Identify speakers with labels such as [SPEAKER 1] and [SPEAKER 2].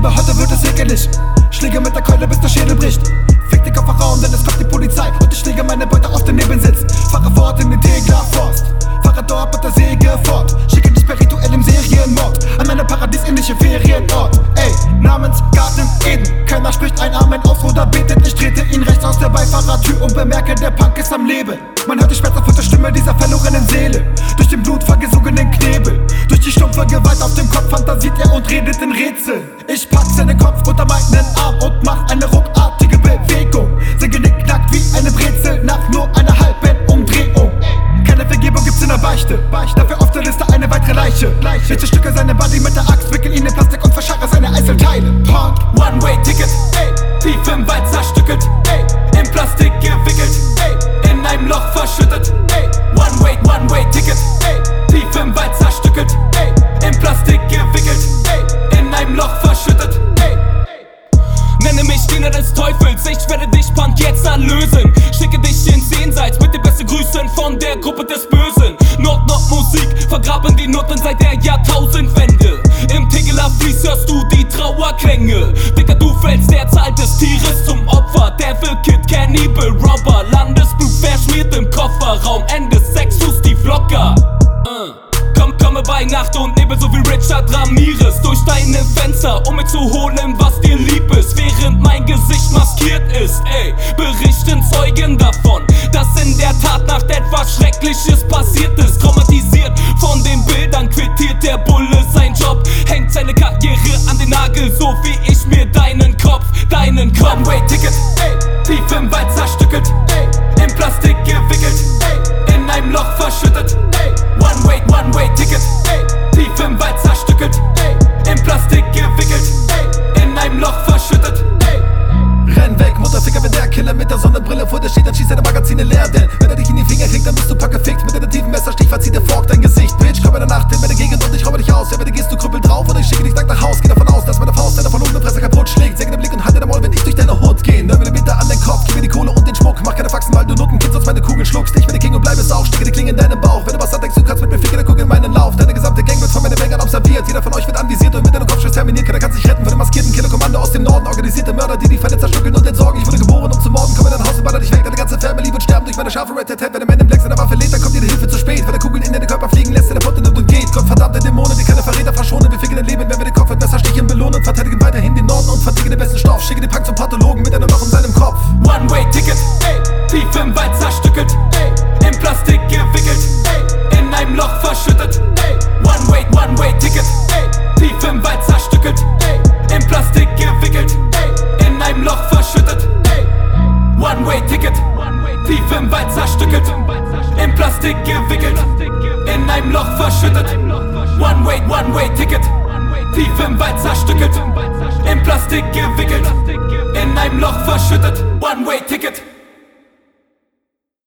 [SPEAKER 1] Lieber heute wird es ekelig. Schläge mit der Keule, bis der Schädel bricht. Fick den Kofferraum, denn es kommt die Polizei und ich schläge meine Beute aus dem Nebensitz. Fahre fort in den Tegler Forst, fahre dort mit der Säge fort. Schicke dich per rituellem Serienmord an meine paradiesähnliche Ferienort. Ey, namens Garten Eden. Keiner spricht ein Amen aus oder betet. Ich trete ihn rechts aus der Beifahrertür und bemerke, der Punk ist am Leben. Man hört die schmerzhafte Stimme dieser verlorenen Seele. Durch den blutvergesogenen Knebel, durch die stumpfe Gewalt auf dem Kopf fantasiert er und redet in Rätsel. Ich pack seinen Kopf unter meinen Arm und mach eine ruckartige Bewegung. Sein Genick knackt wie eine Brezel nach nur einer halben Umdrehung. Keine Vergebung gibt's in der Beichte, dafür auf der Liste eine weitere Leiche. Ich zerstücke seine Body mit der Axt, wickel ihn in Plastik und verscharre seine Einzelteile. Punk, One-Way-Ticket, ey, tief im Wald zerstückelt, ey, in Plastik gewickelt, ey, in einem Loch verschüttet, ey, One-Way-Ticket, ey, tief im Wald zerstückelt, ey, in Plastik gewickelt, ey, in einem Loch verschüttet, ey.
[SPEAKER 2] Nenne mich Diener des Teufels, ich werde dich, Punk, jetzt erlösen. Schicke dich ins Jenseits mit den besten Grüßen von der Gruppe des Bösen. Nord-Nord-Musik, vergraben die Noten seit der Jahrtausendwende. Im Tegeler Fließ hörst du die Trauerklänge. Dicker, du fällst der Zahl des Tieres zum Opfer. Devil Kid, Cannibal, Robber, Landesblut verschmiert im Kofferraum. Ende Sex, du Steve Locker. Komme bei Nacht und Nebel, so wie Richard Ramirez, durch deine Fenster, um mir zu holen, was dir lieb ist. Während mein Gesicht maskiert ist, ey, berichten Zeugen davon, dass in der Tatnacht etwas Schreckliches passiert ist. Traumatisiert von den Bildern quittiert der Bulle sein Job, hängt seine Karriere an den Nagel, so wie ich mir deinen Kopf. One-Way-Ticket, ey, tief im Wald zerstückelt, ey, in Plastik gewickelt, ey, in einem Loch verschüttet, ey, One-Way-Ticket, ey, tief im Wald zerstückelt, ey, in Plastik gewickelt, ey, in einem Loch verschüttet, ey.
[SPEAKER 1] Renn weg, Mutterficker, wenn der Killer mit der Sonnenbrille vor dir steht, dann schießt seine Magazine leer, denn wenn er dich in die Finger kriegt, dann bist du packgefickt. Mit einem tiefen Messerstich verzieht der Fork dein Gesicht. Bitch, komm in der Nacht in meine Gegend und ich raube dich aus. Entweder gehst du krüppel drauf oder ich schicke dich nackt nach Haus. Geh davon aus, dass meine Faust deine verlorene Fresse kaputt schlägt. Säge den Blick und halte den Maul, wenn ich durch deine Hut geh. 9 Millimeter an den Kopf, gib mir die Kohle und den Schmuck. Mach keine Faxen, weil du Nutten kennst, sonst meine Kugel schluckst. Ich bin der King und bleibe Sau, stecke die Klinge in deinem Bauch. Wenn du was denkst, du kannst mit mir ficken, dann guck in meinen Lauf. Deine gesamte Gang wird von meinen Bängern observiert. Jeder von euch wird anvisiert und mit deinem Kopfschuss terminiert. Keiner kann sich retten von dem maskierten Killerkommando aus dem Norden. Organisierte Mörder, die Fälle zerstückeln und entsorgen. Ich wurde geboren, um zu morden. Komm in dein Haus und baller dich weg. Deine ganze Family wird sterben durch meine scharfe Red-Tat-Tat. Wenn der Man im Black seine Waffe lädt, dann kommt dir die Hilfe zu spät. Wenn der Kugeln in den Körper fliegen lässt, der Potte nimmt und geht. Gott verdammte Dämonen, die keine Verräter verschonen. Wir ficken dein Leben, wenn wir den Kopf mit Messerstichen belohnen. Verteidigen weiterhin den Norden und verticken den besten Stoff. Schicke den Punk zum Pathologen mit einem Loch in seinem Kopf.
[SPEAKER 2] One-Way-Ticket, ey, tief im Wald zerstückelt, ey, in Plastik gewickelt, ey, in einem Loch verschüttet, ey, One-Way-Ticket, ey, tief im Wald zerstückelt, ey, in Plastik gewickelt, ey, in einem Loch verschüttet, ey, One-Way-Ticket, tief im Wald zerstückelt, in Plastik gewickelt, in einem Loch verschüttet, One-Way-Ticket, tief im Wald zerstückelt, in Plastik gewickelt, in einem Loch verschüttet, One-Way-Ticket.